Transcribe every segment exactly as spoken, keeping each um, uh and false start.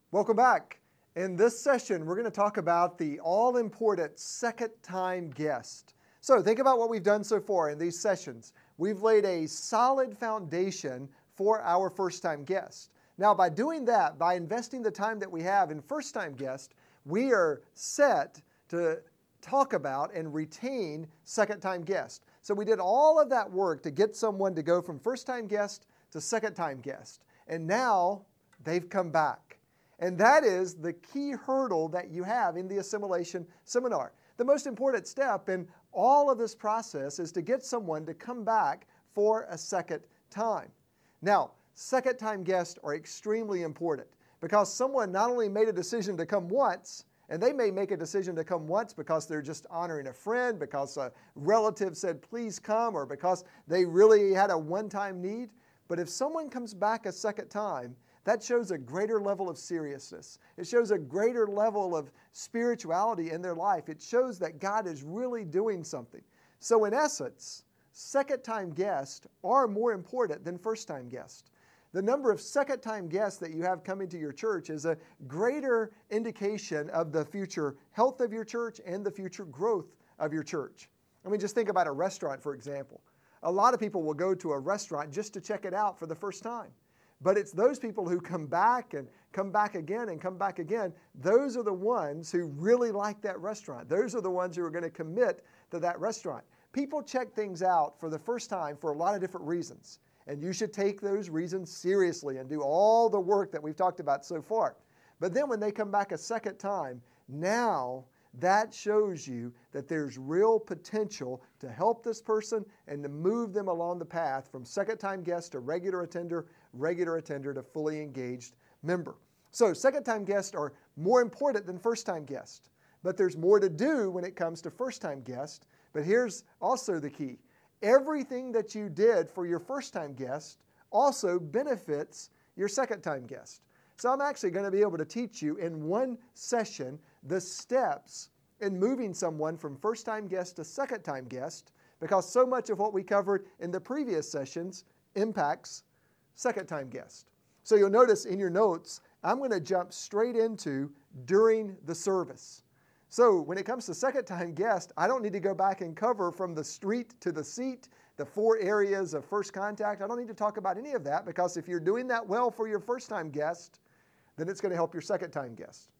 Welcome back. In this session, we're going to talk about the all-important second-time guest. So think about what we've done so far in these sessions. We've laid a solid foundation for our first-time guest. Now, by doing that, by investing the time that we have in first-time guest, we are set to talk about and retain second-time guest. So we did all of that work to get someone to go from first-time guest to second-time guest. And now they've come back. And that is the key hurdle that you have in the assimilation seminar. The most important step in all of this process is to get someone to come back for a second time. Now, second-time guests are extremely important because someone not only made a decision to come once, and they may make a decision to come once because they're just honoring a friend, because a relative said, please come, or because they really had a one-time need. But if someone comes back a second time, that shows a greater level of seriousness. It shows a greater level of spirituality in their life. It shows that God is really doing something. So in essence, second-time guests are more important than first-time guests. The number of second-time guests that you have coming to your church is a greater indication of the future health of your church and the future growth of your church. I mean, just think about a restaurant, for example. A lot of people will go to a restaurant just to check it out for the first time. But it's those people who come back and come back again and come back again. Those are the ones who really like that restaurant. Those are the ones who are going to commit to that restaurant. People check things out for the first time for a lot of different reasons. And you should take those reasons seriously and do all the work that we've talked about so far. But then when they come back a second time, now that shows you that there's real potential to help this person and to move them along the path from second-time guest to regular attender, regular attender to fully engaged member. So second-time guests are more important than first-time guests. But there's more to do when it comes to first-time guests. But here's also the key. Everything that you did for your first-time guest also benefits your second-time guest. So I'm actually going to be able to teach you in one session the steps in moving someone from first-time guest to second-time guest, because so much of what we covered in the previous sessions impacts second-time guest. So you'll notice in your notes, I'm going to jump straight into during the service. So when it comes to second-time guest, I don't need to go back and cover from the street to the seat, the four areas of first contact. I don't need to talk about any of that, because if you're doing that well for your first-time guest, then it's going to help your second-time guest.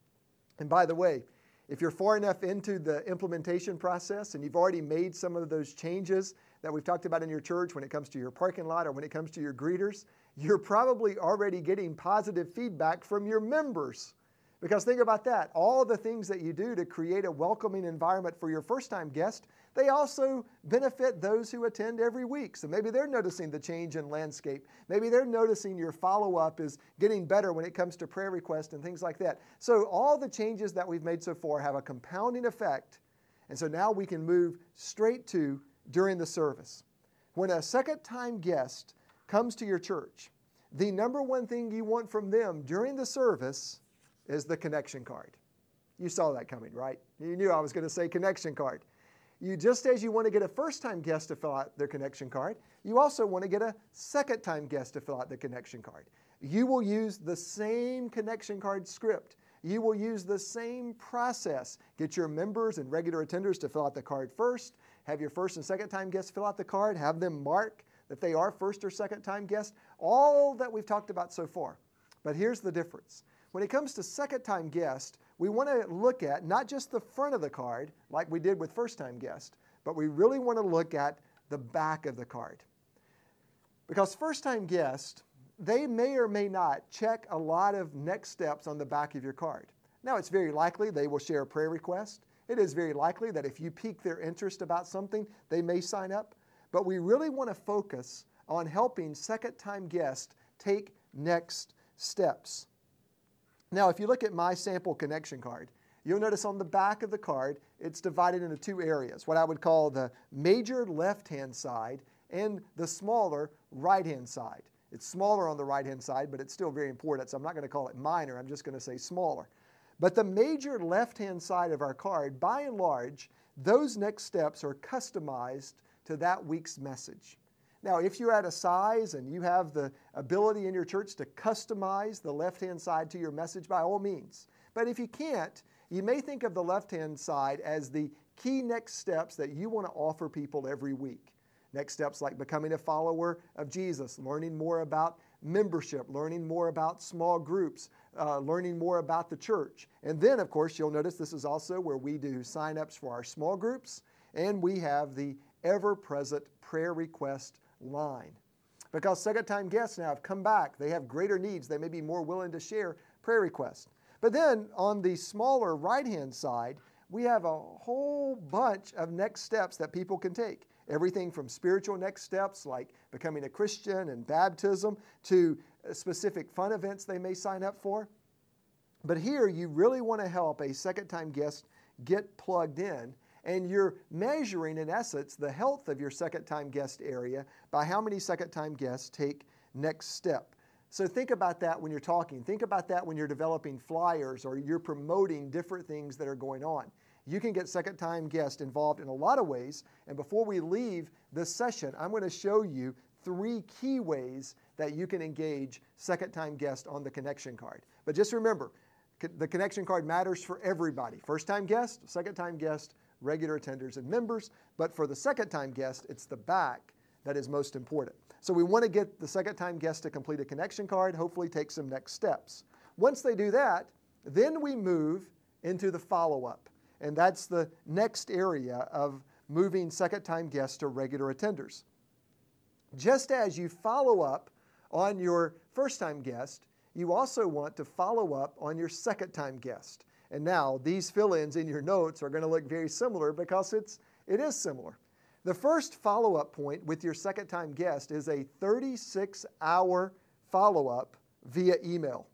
And by the way, if you're far enough into the implementation process and you've already made some of those changes that we've talked about in your church when it comes to your parking lot or when it comes to your greeters, you're probably already getting positive feedback from your members. Because think about that. All the things that you do to create a welcoming environment for your first-time guest, they also benefit those who attend every week. So maybe they're noticing the change in landscape. Maybe they're noticing your follow-up is getting better when it comes to prayer requests and things like that. So all the changes that we've made so far have a compounding effect. And so now we can move straight to during the service. When a second-time guest comes to your church, the number one thing you want from them during the service is the connection card. You saw that coming, right? You knew I was going to say connection card. You just as you want to get a first-time guest to fill out their connection card, you also want to get a second-time guest to fill out the connection card. You will use the same connection card script. You will use the same process. Get your members and regular attenders to fill out the card first. Have your first and second-time guests fill out the card. Have them mark that they are first or second-time guests. All that we've talked about so far. But here's the difference. When it comes to second-time guest, we want to look at not just the front of the card, like we did with first-time guest, but we really want to look at the back of the card. Because first-time guest, they may or may not check a lot of next steps on the back of your card. Now, it's very likely they will share a prayer request. It is very likely that if you pique their interest about something, they may sign up. But we really want to focus on helping second-time guests take next steps. Now, if you look at my sample connection card, you'll notice on the back of the card, it's divided into two areas, what I would call the major left-hand side and the smaller right-hand side. It's smaller on the right-hand side, but it's still very important, so I'm not going to call it minor. I'm just going to say smaller. But the major left-hand side of our card, by and large, those next steps are customized to that week's message. Now, if you're at a size and you have the ability in your church to customize the left-hand side to your message, by all means. But if you can't, you may think of the left-hand side as the key next steps that you want to offer people every week. Next steps like becoming a follower of Jesus, learning more about membership, learning more about small groups, uh, learning more about the church. And then, of course, you'll notice this is also where we do sign-ups for our small groups, and we have the ever-present prayer request line. Because second-time guests now have come back. They have greater needs. They may be more willing to share prayer requests. But then on the smaller right-hand side, we have a whole bunch of next steps that people can take. Everything from spiritual next steps like becoming a Christian and baptism to specific fun events they may sign up for. But here you really want to help a second-time guest get plugged in, and you're measuring, in essence, the health of your second-time guest area by how many second-time guests take next step. So think about that when you're talking. Think about that when you're developing flyers or you're promoting different things that are going on. You can get second-time guests involved in a lot of ways. And before we leave this session, I'm going to show you three key ways that you can engage second-time guests on the connection card. But just remember, the connection card matters for everybody. First-time guest, second-time guest, regular attenders and members. But for the second-time guest, it's the back that is most important. So we want to get the second-time guest to complete a connection card, hopefully take some next steps. Once they do that, then we move into the follow-up. And that's the next area of moving second-time guests to regular attenders. Just as you follow up on your first-time guest, you also want to follow up on your second-time guest. And now these fill-ins in your notes are going to look very similar because it's, it is similar. The first follow-up point with your second-time guest is a thirty-six hour follow-up via email.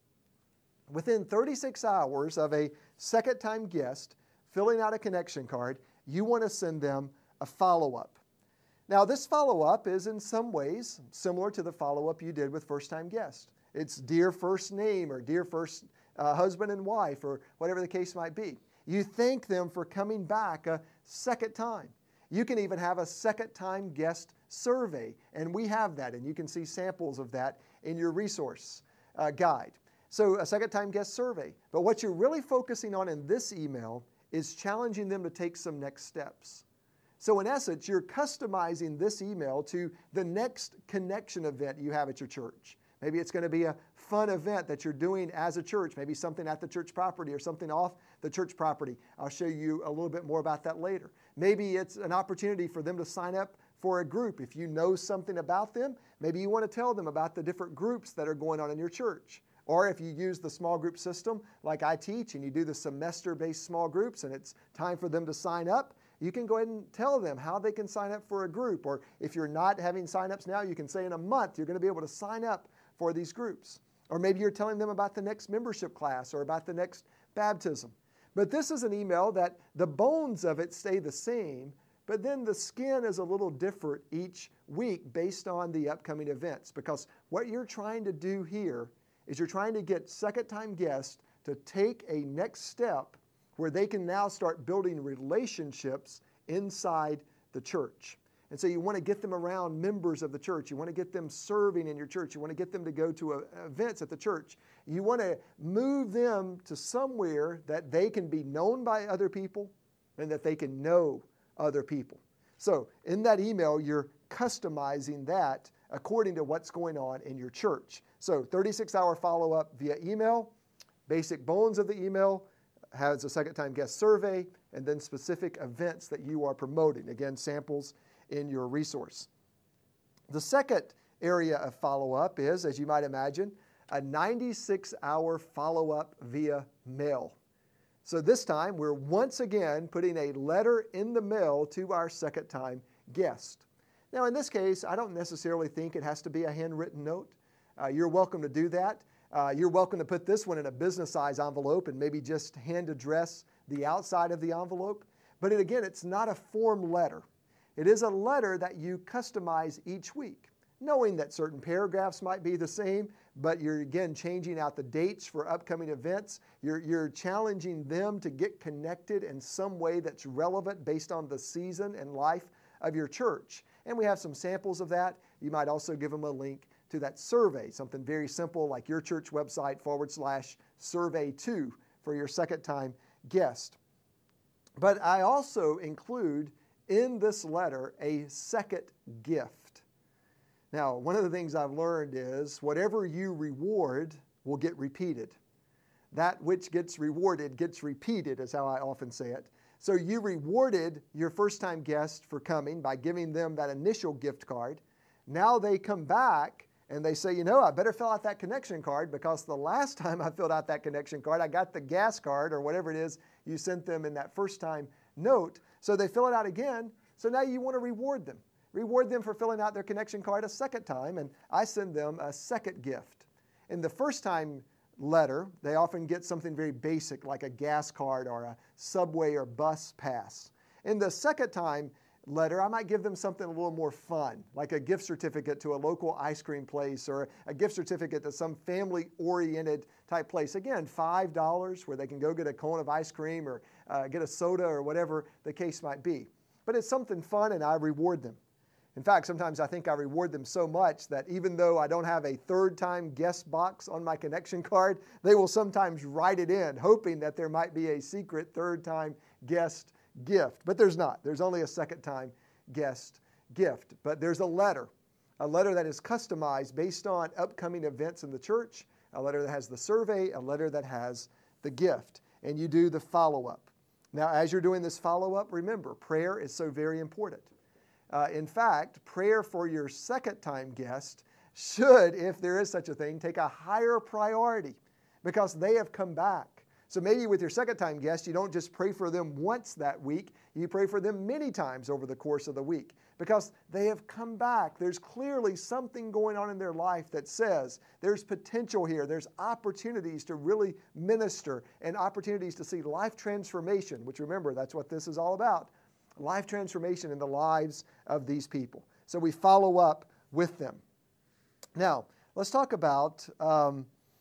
Within thirty-six hours of a second-time guest filling out a connection card, you want to send them a follow-up. Now, this follow-up is in some ways similar to the follow-up you did with first-time guests. It's dear first name or dear first uh, husband and wife or whatever the case might be. You thank them for coming back a second time. You can even have a second-time guest survey, and we have that, and you can see samples of that in your resource uh, guide. So a second-time guest survey. But what you're really focusing on in this email is challenging them to take some next steps. So in essence, you're customizing this email to the next connection event you have at your church. Maybe it's going to be a fun event that you're doing as a church, maybe something at the church property or something off the church property. I'll show you a little bit more about that later. Maybe it's an opportunity for them to sign up for a group. If you know something about them, maybe you want to tell them about the different groups that are going on in your church. Or if you use the small group system like I teach and you do the semester-based small groups and it's time for them to sign up, you can go ahead and tell them how they can sign up for a group. Or if you're not having sign-ups now, you can say in a month you're going to be able to sign up for these groups. Or maybe you're telling them about the next membership class or about the next baptism. But this is an email that the bones of it stay the same, but then the skin is a little different each week based on the upcoming events. Because what you're trying to do here is you're trying to get second-time guests to take a next step where they can now start building relationships inside the church. And so you want to get them around members of the church. You want to get them serving in your church. You want to get them to go to a, events at the church. You want to move them to somewhere that they can be known by other people and that they can know other people. So in that email, you're customizing that according to what's going on in your church. So thirty-six hour follow-up via email, basic bones of the email, has a second-time guest survey, and then specific events that you are promoting. Again, samples in your resource. The second area of follow-up is, as you might imagine, a ninety-six hour follow-up via mail. So this time, we're once again putting a letter in the mail to our second-time guest. Now, in this case, I don't necessarily think it has to be a handwritten note. Uh, you're welcome to do that. Uh, you're welcome to put this one in a business-size envelope and maybe just hand address the outside of the envelope. But it, again, it's not a form letter. It is a letter that you customize each week, knowing that certain paragraphs might be the same, but you're, again, changing out the dates for upcoming events. You're, you're challenging them to get connected in some way that's relevant based on the season and life of your church. And we have some samples of that. You might also give them a link to that survey, something very simple like your church website forward slash survey two for your second time guest. But I also include in this letter a second gift. Now, one of the things I've learned is whatever you reward will get repeated. That which gets rewarded gets repeated is how I often say it. So you rewarded your first-time guest for coming by giving them that initial gift card. Now they come back and they say, you know, I better fill out that connection card because the last time I filled out that connection card, I got the gas card or whatever it is you sent them in that first-time note. So they fill it out again. So now you want to reward them. Reward them for filling out their connection card a second time, and I send them a second gift. In the first-time letter, they often get something very basic like a gas card or a subway or bus pass. In the second time letter, I might give them something a little more fun, like a gift certificate to a local ice cream place or a gift certificate to some family-oriented type place. Again, five dollars where they can go get a cone of ice cream or uh, get a soda or whatever the case might be. But it's something fun and I reward them. In fact, sometimes I think I reward them so much that even though I don't have a third-time guest box on my connection card, they will sometimes write it in, hoping that there might be a secret third-time guest gift. But there's not. There's only a second-time guest gift. But there's a letter, a letter that is customized based on upcoming events in the church, a letter that has the survey, a letter that has the gift. And you do the follow-up. Now, as you're doing this follow-up, remember, prayer is so very important. Uh, in fact, prayer for your second-time guest should, if there is such a thing, take a higher priority because they have come back. So maybe with your second-time guest, you don't just pray for them once that week. You pray for them many times over the course of the week because they have come back. There's clearly something going on in their life that says there's potential here. There's opportunities to really minister and opportunities to see life transformation, which remember, that's what this is all about. Life transformation in the lives of these people. So we follow up with them. Now, let's talk about um,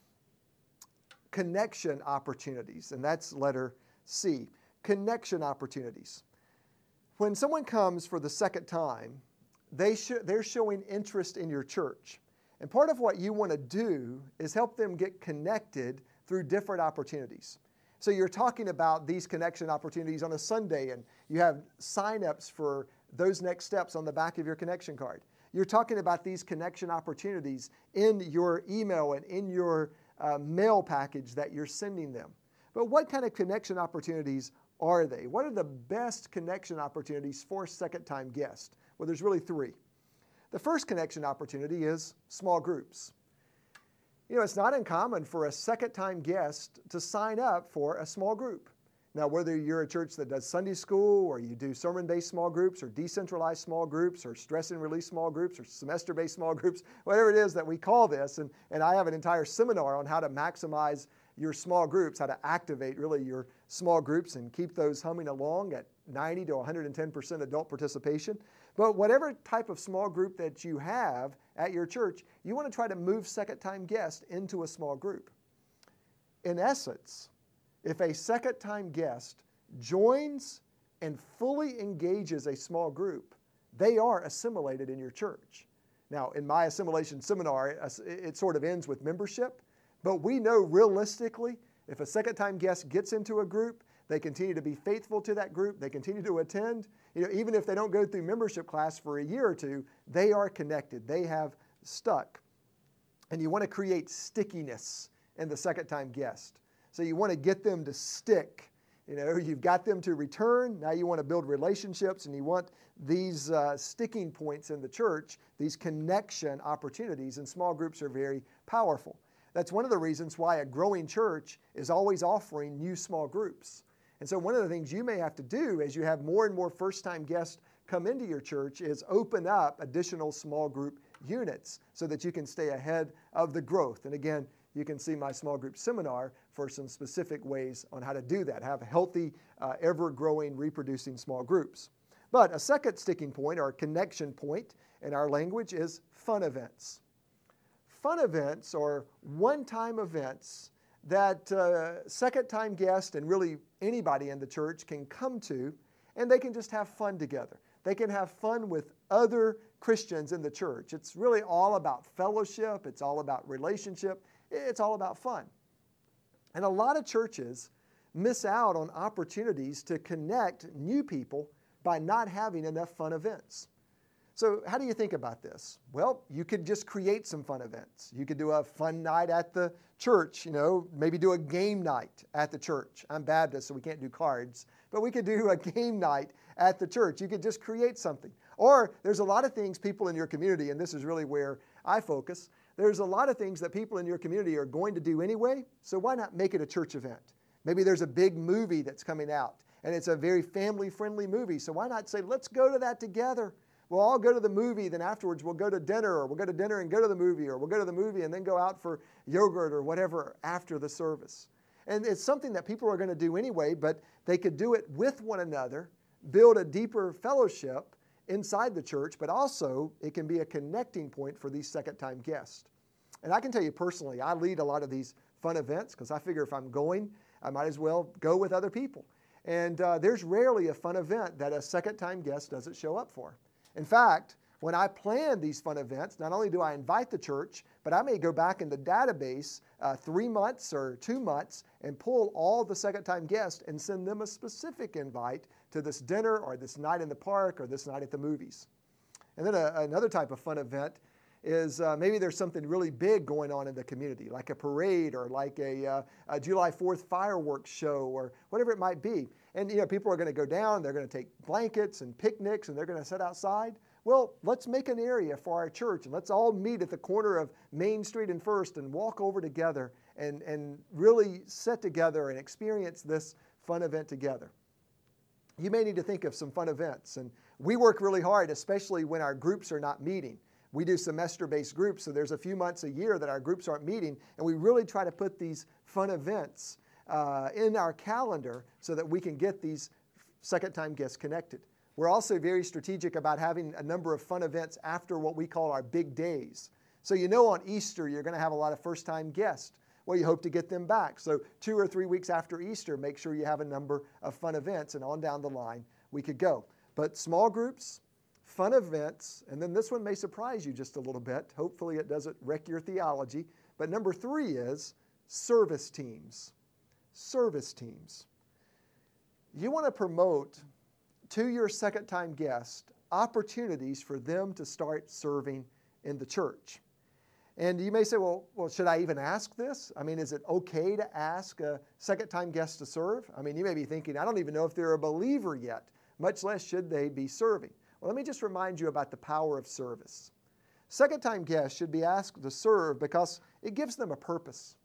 connection opportunities, and that's letter C. Connection opportunities. When someone comes for the second time, they sh- they're showing interest in your church. And part of what you want to do is help them get connected through different opportunities. So you're talking about these connection opportunities on a Sunday, and you have sign-ups for those next steps on the back of your connection card. You're talking about these connection opportunities in your email and in your uh, mail package that you're sending them. But what kind of connection opportunities are they? What are the best connection opportunities for second-time guests? Well, there's really three. The first connection opportunity is small groups. You know, it's not uncommon for a second-time guest to sign up for a small group. Now, whether you're a church that does Sunday school or you do sermon-based small groups or decentralized small groups or stress and release small groups or semester-based small groups, whatever it is that we call this, and, and I have an entire seminar on how to maximize your small groups, how to activate really your small groups and keep those humming along at ninety to one hundred ten percent adult participation. But whatever type of small group that you have at your church, you want to try to move second-time guests into a small group. In essence, if a second-time guest joins and fully engages a small group, they are assimilated in your church. Now, in my assimilation seminar, it sort of ends with membership, but we know realistically, if a second-time guest gets into a group, they continue to be faithful to that group, they continue to attend. You know, even if they don't go through membership class for a year or two, they are connected. They have stuck. And you want to create stickiness in the second-time guest. So you want to get them to stick. You know, you've got them to return. Now you want to build relationships, and you want these uh, sticking points in the church, these connection opportunities, and small groups are very powerful. That's one of the reasons why a growing church is always offering new small groups. And so one of the things you may have to do as you have more and more first-time guests come into your church is open up additional small group units so that you can stay ahead of the growth. And again, you can see my small group seminar for some specific ways on how to do that, have healthy, uh, ever-growing, reproducing small groups. But a second sticking point or connection point in our language is fun events. Fun events are one-time events that uh, second-time guests and really anybody in the church can come to, and they can just have fun together. they can have fun with other Christians in the church. It's really all about fellowship. It's all about relationship. It's all about fun. And a lot of churches miss out on opportunities to connect new people by not having enough fun events. So how do you think about this? Well, you could just create some fun events. You could do a fun night at the church, you know, maybe do a game night at the church. I'm Baptist, so we can't do cards, but we could do a game night at the church. You could just create something. Or there's a lot of things people in your community, and this is really where I focus, there's a lot of things that people in your community are going to do anyway, so why not make it a church event? Maybe there's a big movie that's coming out, and it's a very family-friendly movie, so why not say, let's go to that together? We'll all go to the movie, then afterwards we'll go to dinner, or we'll go to dinner and go to the movie, or we'll go to the movie and then go out for yogurt or whatever after the service. And it's something that people are going to do anyway, but they could do it with one another, build a deeper fellowship inside the church, but also it can be a connecting point for these second-time guests. And I can tell you personally, I lead a lot of these fun events because I figure if I'm going, I might as well go with other people. And uh, there's rarely a fun event that a second-time guest doesn't show up for. In fact, when I plan these fun events, not only do I invite the church, but I may go back in the database uh, three months or two months and pull all the second-time guests and send them a specific invite to this dinner or this night in the park or this night at the movies. And then a, another type of fun event is uh, maybe there's something really big going on in the community, like a parade or like a, uh, a July fourth fireworks show or whatever it might be. And you know, people are going to go down, they're going to take blankets and picnics and they're going to sit outside. Well, let's make an area for our church and let's all meet at the corner of Main Street and First and walk over together and, and really sit together and experience this fun event together. You may need to think of some fun events. And we work really hard, especially when our groups are not meeting. We do semester-based groups, so there's a few months a year that our groups aren't meeting, and we really try to put these fun events uh, in our calendar so that we can get these second-time guests connected. We're also very strategic about having a number of fun events after what we call our big days. So you know on Easter you're going to have a lot of first-time guests. Well, you hope to get them back. So two or three weeks after Easter, make sure you have a number of fun events, and on down the line we could go. But small groups, fun events, and then this one may surprise you just a little bit. Hopefully it doesn't wreck your theology. But number three is service teams. Service teams. You want to promote to your second-time guests opportunities for them to start serving in the church. And you may say, well, well, should I even ask this? I mean, is it okay to ask a second-time guest to serve? I mean, you may be thinking, I don't even know if they're a believer yet, much less should they be serving. Well, let me just remind you about the power of service. Second-time guests should be asked to serve because it gives them a purpose.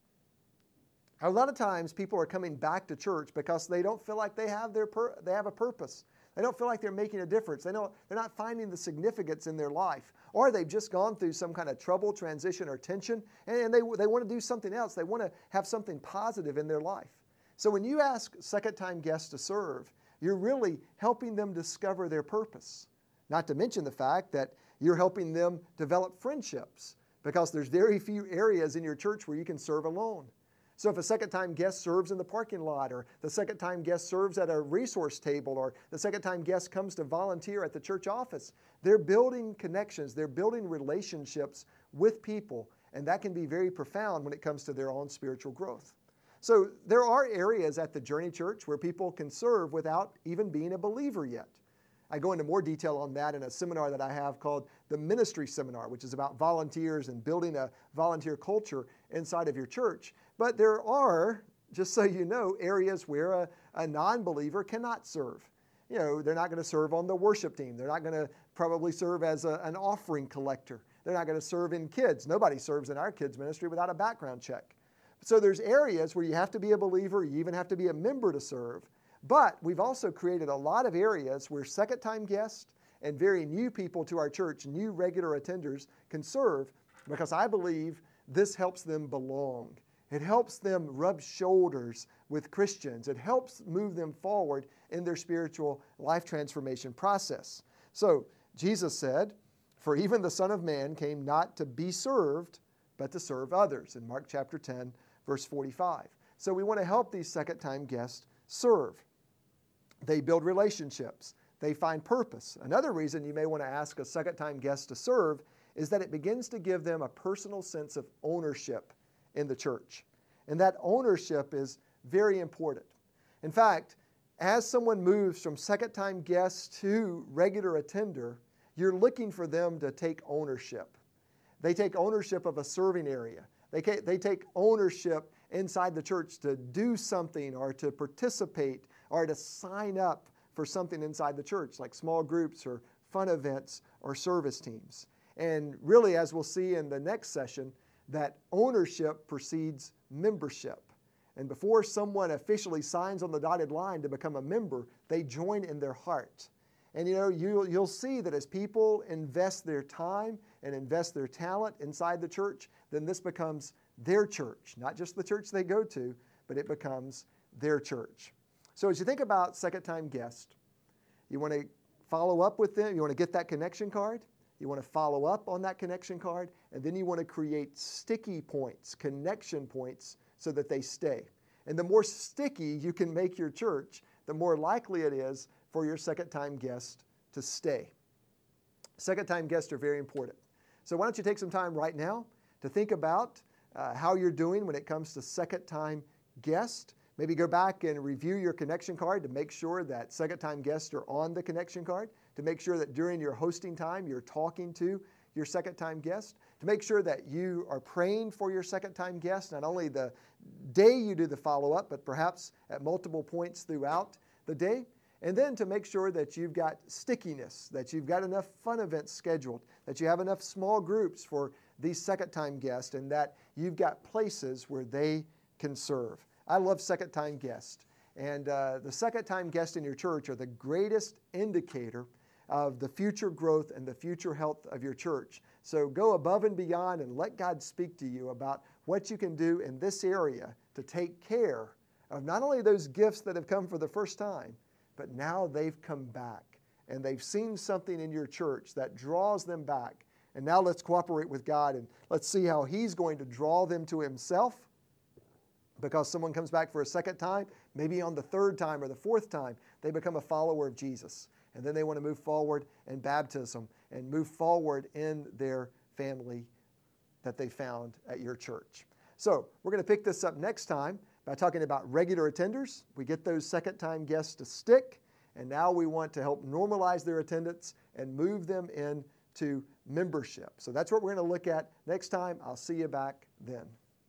A lot of times people are coming back to church because they don't feel like they have their pur- they have a purpose. They don't feel like they're making a difference. They don't, they're not finding the significance in their life. Or they've just gone through some kind of trouble, transition, or tension, and, and they, they want to do something else. They want to have something positive in their life. So when you ask second-time guests to serve, you're really helping them discover their purpose. Not to mention the fact that you're helping them develop friendships because there's very few areas in your church where you can serve alone. So if a second-time guest serves in the parking lot, or the second-time guest serves at a resource table, or the second-time guest comes to volunteer at the church office, they're building connections, they're building relationships with people, and that can be very profound when it comes to their own spiritual growth. So there are areas at the Journey Church where people can serve without even being a believer yet. I go into more detail on that in a seminar that I have called the Ministry Seminar, which is about volunteers and building a volunteer culture inside of your church. But there are, just so you know, areas where a, a non-believer cannot serve. You know, they're not going to serve on the worship team. They're not going to probably serve as a, an offering collector. They're not going to serve in kids. Nobody serves in our kids ministry without a background check. So there's areas where you have to be a believer, you even have to be a member to serve. But we've also created a lot of areas where second-time guests and very new people to our church, new regular attenders, can serve because I believe this helps them belong. It helps them rub shoulders with Christians. It helps move them forward in their spiritual life transformation process. So Jesus said, "For even the Son of Man came not to be served, but to serve others," in Mark chapter ten, verse forty-five. So we want to help these second-time guests serve. They build relationships. they find purpose. Another reason you may want to ask a second-time guest to serve is that it begins to give them a personal sense of ownership in the church. And that ownership is very important. In fact, as someone moves from second-time guest to regular attender, you're looking for them to take ownership. They take ownership of a serving area. They, they take ownership inside the church to do something or to participate or to sign up for something inside the church, like small groups or fun events or service teams. And really, as we'll see in the next session, that ownership precedes membership. And before someone officially signs on the dotted line to become a member, they join in their heart. And you know, you'll, you'll see that as people invest their time and invest their talent inside the church, then this becomes their church, not just the church they go to, but it becomes their church. So as you think about second-time guest, you want to follow up with them, you want to get that connection card, you want to follow up on that connection card, and then you want to create sticky points, connection points, so that they stay. And the more sticky you can make your church, the more likely it is for your second-time guest to stay. Second-time guests are very important. So why don't you take some time right now to think about uh, how you're doing when it comes to second-time guest. Maybe go back and review your connection card to make sure that second-time guests are on the connection card, to make sure that during your hosting time you're talking to your second-time guest, to make sure that you are praying for your second-time guest, not only the day you do the follow-up, but perhaps at multiple points throughout the day. And then to make sure that you've got stickiness, that you've got enough fun events scheduled, that you have enough small groups for these second-time guests, and that you've got places where they can serve. I love second-time guests. And uh, the second-time guests in your church are the greatest indicator of the future growth and the future health of your church. So go above and beyond and let God speak to you about what you can do in this area to take care of not only those gifts that have come for the first time, but now they've come back and they've seen something in your church that draws them back. And now let's cooperate with God and let's see how He's going to draw them to Himself, because someone comes back for a second time, maybe on the third time or the fourth time, they become a follower of Jesus. And then they want to move forward in baptism and move forward in their family that they found at your church. So we're going to pick this up next time by talking about regular attenders. We get those second-time guests to stick, and now we want to help normalize their attendance and move them into membership. So that's what we're going to look at next time. I'll see you back then.